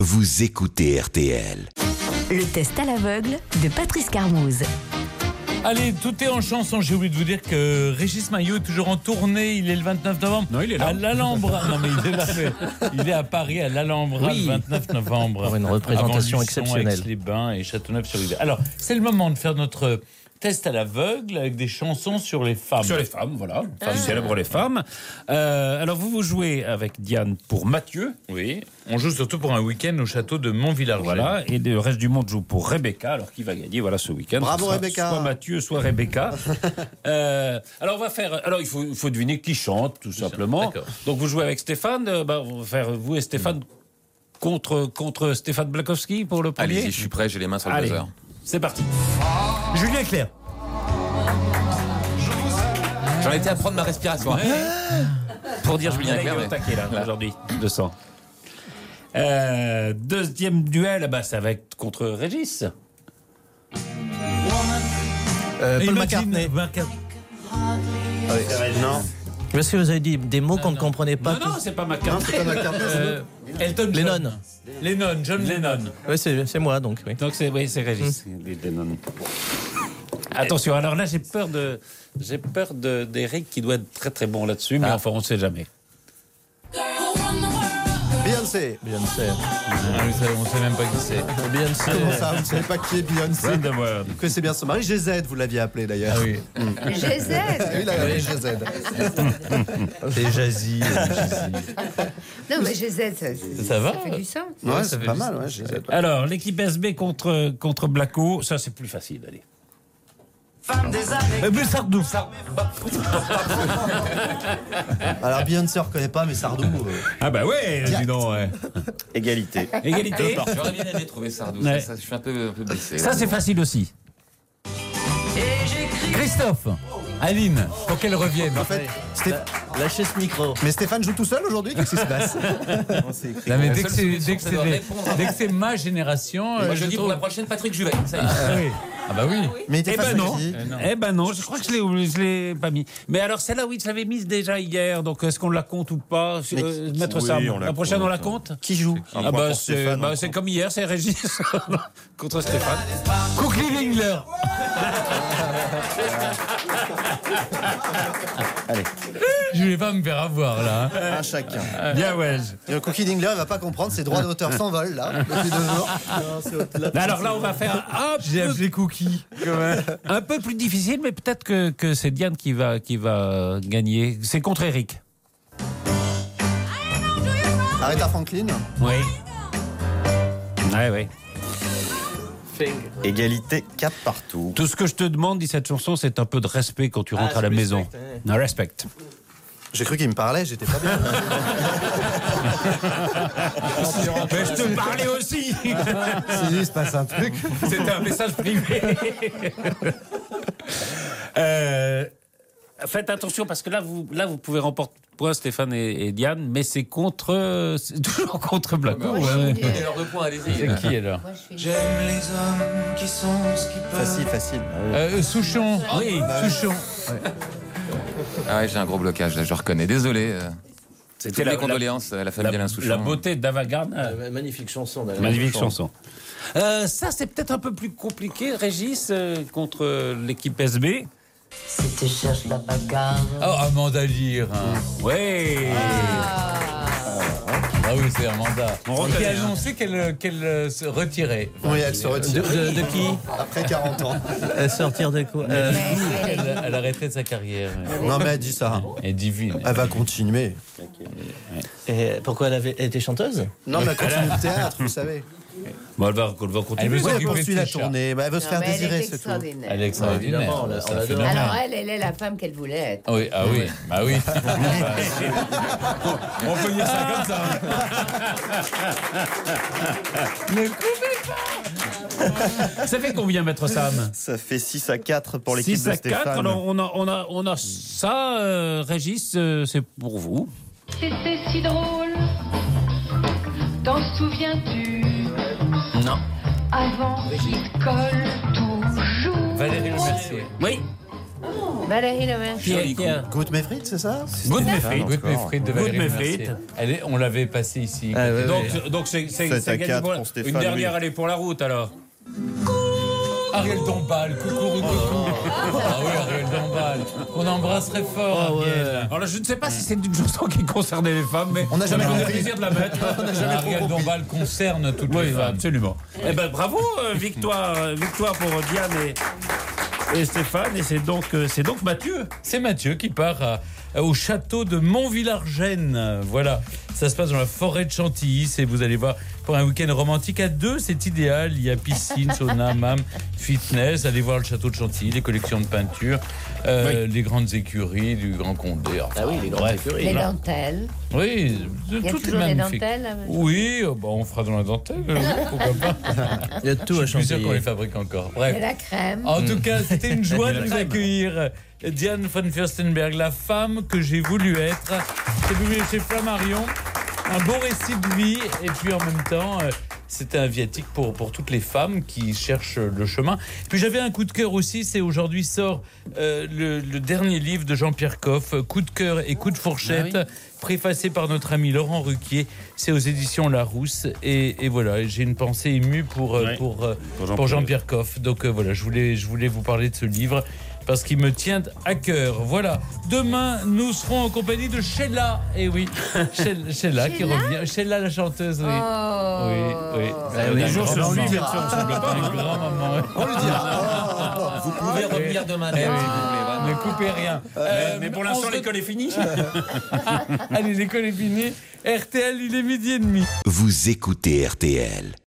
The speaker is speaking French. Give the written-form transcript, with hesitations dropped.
Vous écoutez RTL. Le test à l'aveugle de Patrice Carmouze. Allez, tout est en chanson. J'ai oublié de vous dire que Régis Maillot est toujours en tournée. Il est le 29 novembre. Non, il est là. À l'Alhambra. Non, mais il est là. Il est à Paris, à l'Alhambra, Oui. le 29 novembre. Pour une représentation avant Luçon, exceptionnelle. Aix-les-Bains et Châteauneuf-sur-Yvette. Alors, c'est le moment de faire notre test à l'aveugle avec des chansons sur les femmes. Sur les femmes, voilà. Enfin, célèbre les femmes. Alors, vous jouez avec Diane pour Mathieu. Oui. On joue surtout pour un week-end au château de Montvillargé. Voilà. Et le reste du monde joue pour Rebecca. Alors, qui va gagner, voilà, ce week-end. Bravo, Ce sera Rebecca. Soit Mathieu, soit Rebecca. Alors, on va faire. Alors, il faut deviner qui chante, tout simplement. D'accord. Donc, vous jouez avec Stéphane. On va faire vous et Stéphane contre Stéphane Blakowski pour le premier. Allez-y, je suis prêt, j'ai les mains sur le Allez, buzzer. c'est parti. Julien Clerc. J'en étais à prendre ma respiration. Pour dire Julien Clerc, Clerc, mais- taquet là, aujourd'hui, 200. Deuxième duel, ça va être contre Régis. Paul McCartney. Non. Parce que vous avez dit des mots qu'on ne comprenait pas. Non, c'est pas McCartney. C'est pas McCartney, Elton John. Lennon. Lennon, John Lennon. Oui, c'est moi donc. Oui. Donc c'est Régis. Lennon. Attention, alors là j'ai peur d'Eric qui doit être très très bon là-dessus, mais enfin on ne sait jamais. Beyoncé. Beyoncé. On sait même pas qui c'est. Beyoncé. Comment ça, vous ne savez pas qui est Beyoncé? Friend of World. Vous connaissez bien son mari, GZ, vous l'aviez appelé d'ailleurs. Ah oui. GZ. Oui, il a appelé GZ. C'est Jazzy. Non, mais GZ, Ça va fait du sens. Ouais, ça c'est fait pas du mal, ouais, GZ. Alors l'équipe SB contre Blacko, ça c'est plus facile, allez. Sardou. Alors Beyoncé, on ne reconnaît pas, mais Sardou. Ah bah ouais, dis donc. Ouais. Égalité. Égalité. J'aurais bien aimé trouver Sardou. Ouais. Ça, je suis un peu blessé. Ça c'est facile aussi. Christophe. Aline, pour qu'elle revienne. En fait, Lâchez ce micro. mais Stéphane joue tout seul aujourd'hui? Qu'est-ce qui se passe? Non, mais dès que c'est ma génération. Moi, je dis pour trouve- la prochaine, Patrick Juvet. Ça y est. Ah oui. Ah bah oui. Mais il était Eh ben facile non. aussi. Eh ben non, je crois que je l'ai pas mis. Mais alors celle-là, oui, je l'avais mise déjà hier, donc est-ce qu'on la compte ou pas? Maître oui, Sam, on la la prochaine compte. on la compte? Qui joue? Ah bah c'est comme hier, c'est Régis contre Stéphane. Cookie Wingler. Allez, Je vais pas me faire avoir là. hein. un chacun. Bien ouais. Et le Cookie Dingler, il va pas comprendre, ses droits d'auteur s'envolent là, depuis 2 jours. Alors là, on va faire J'ai appelé Cookie. un peu plus difficile, mais peut-être que c'est Diane qui va gagner. C'est contre Eric. Aretha Franklin. Oui. Ouais. Égalité 4 partout. Tout ce que je te demande, dit cette chanson, c'est un peu de respect quand tu rentres à la maison. Non, respect. J'ai cru qu'il me parlait, j'étais pas bien. Mais je te parlais aussi. Si, il se passe un truc. C'était un message privé. Faites attention parce que là vous pouvez remporter point Stéphane et Diane, mais c'est toujours contre Blacko. Prenez leur 2 points, allez-y. C'est qui alors? J'aime les hommes qui sont ce qu'ils peuvent. Facile. Souchon. Oui. Souchon. Ah ouais, j'ai un gros blocage, là, je reconnais. Désolé. C'était Toutes mes condoléances à la famille d'Alain Souchon. la beauté d'Ava Gardner. Magnifique chanson. Magnifique chanson. Ça c'est peut-être un peu plus compliqué, Régis, contre l'équipe SB. Si tu cherches la bagarre. Oh, Amanda Lear. Oui. Ah oui, c'est Amanda. On Qui reconnaît, a hein. annoncé qu'elle se retirait. Oui, elle se retire. De qui? Après 40 ans. Sortir de quoi? Elle arrêtait de sa carrière. Non, mais elle dit ça. Elle est divine. Elle va continuer. Et pourquoi elle avait été chanteuse? Non, mais elle continue le théâtre, vous savez. Bon, elle va continuer. Elle veut Oui, elle s'occuper poursuit de la ses chats. tournée. Bah, elle veut se Non, faire mais elle désirer, est c'est tout. extraordinaire. Elle est extraordinaire. Évidemment, on C'est un l'adore. phénomène. Alors elle est la femme qu'elle voulait être. Ah oui, bah oui. On peut dire ça comme ça. Ne coupez pas. Ça fait combien, Maître Sam? Ça fait 6 à 4 pour l'équipe 6 de à 4. Stéphane. Alors on a ça, Régis, c'est pour vous. C'était si drôle, t'en souviens-tu? Non. Avant qu'il te colle toujours. Valérie Le Mercier. Oui. Valérie Le Mercier. Goûte mes frites, c'est ça? Goûte mes frites. Goûte mes frites de Goûte Valérie mes Le Mercier. frites. On l'avait passé ici. Ah, oui, oui. Donc c'est à gagné 4 pour pour Stéphane, une dernière, oui. elle est pour la route alors. Ariel Dombal, coucou. Ah oui, Ariel Dombal, qu'on embrasserait fort, Ariel. Alors là, je ne sais pas si c'est une chanson qui concernait les femmes, mais On n'a jamais ça me faisait compris. plaisir de la mettre. Ariel Dombal concerne toutes les Oui, femmes. absolument. Eh ben bravo, victoire pour Diane et Stéphane, et c'est donc Mathieu. C'est Mathieu qui part au château de Montvillargennes. Voilà, ça se passe dans la forêt de Chantilly. Vous allez voir, pour un week-end romantique à deux, c'est idéal. Il y a piscine, sauna, hammam, fitness. Allez voir le château de Chantilly, les collections de peinture, les grandes écuries du Grand Condé. Enfin, Ah oui, les grandes écuries. Les dentelles. Oui, Il y a tout est toujours des magnifique. dentelles. Oui, on fera dans la dentelle. Pourquoi pas? Il y a tout à Je suis sûr qu'on Chantilly. les fabrique encore. Et Bref. la crème. En tout cas, c'était une joie de vous accueillir. Diane von Furstenberg, la femme que j'ai voulu être. C'est publié chez Flammarion. Un beau récit de vie. Et puis en même temps, c'était un viatique pour toutes les femmes qui cherchent le chemin. Puis j'avais un coup de cœur aussi. C'est aujourd'hui sort le dernier livre de Jean-Pierre Coff, Coup de cœur et coup de fourchette. Préfacé par notre ami Laurent Ruquier. C'est aux éditions Larousse. Et voilà, j'ai une pensée émue pour Jean-Pierre Coff. Donc voilà, je voulais vous parler de ce livre parce qu'il me tient à cœur. Voilà. Demain, nous serons en compagnie de Sheila. Et oui, Sheila qui revient. Sheila la chanteuse, oui. Oh. Oui. Les jours Grand se maman. suivent, on semble pas. Une grand-maman. On le dira. Vous pouvez revenir demain. Eh oui, ne coupez rien. Mais pour l'instant, l'école est finie. Allez, l'école est finie. RTL, il est 12h30. Vous écoutez RTL.